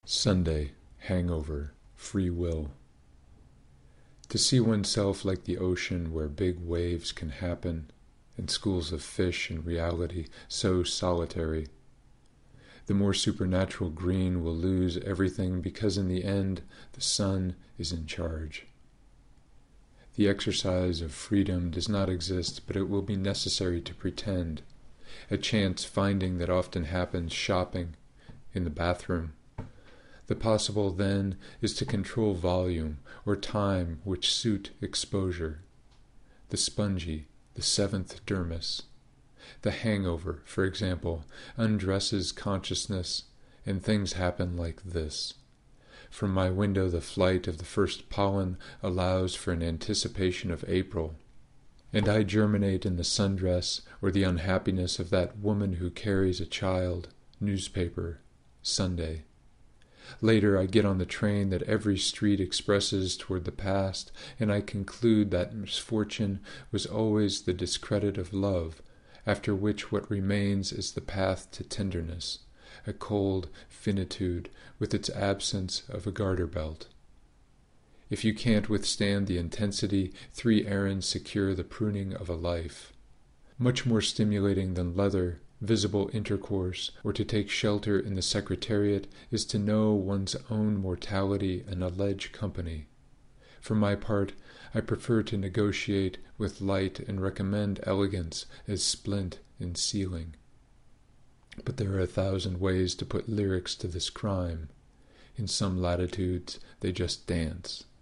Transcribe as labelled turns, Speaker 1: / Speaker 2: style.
Speaker 1: Sunday, hangover, free will. To see oneself like the ocean where big waves can happen, and schools of fish in reality so solitary. The more supernatural green will lose everything because in the end the sun is in charge. The exercise of freedom does not exist, but it will be necessary to pretend, a chance finding that often happens shopping, in the bathroom. The possible then is to control volume or time which suit exposure. The spongy, the seventh dermis. The hangover, for example, undresses consciousness, and things happen like this. From my window the flight of the first pollen allows for an anticipation of April, and I germinate in the sundress or the unhappiness of that woman who carries a child, newspaper, Sunday. Later I get on the train that every street expresses toward the past, and I conclude that misfortune was always the discredit of love, after which what remains is the path to tenderness, a cold finitude with its absence of a garter belt. If you can't withstand the intensity, 3 errands secure the pruning of a life. Much more stimulating than leather, visible intercourse, or to take shelter in the secretariat is to know one's own mortality and allege company. For my part, I prefer to negotiate with light and recommend elegance as splint in ceiling. But there are 1,000 ways to put lyrics to this crime. In some latitudes they just dance.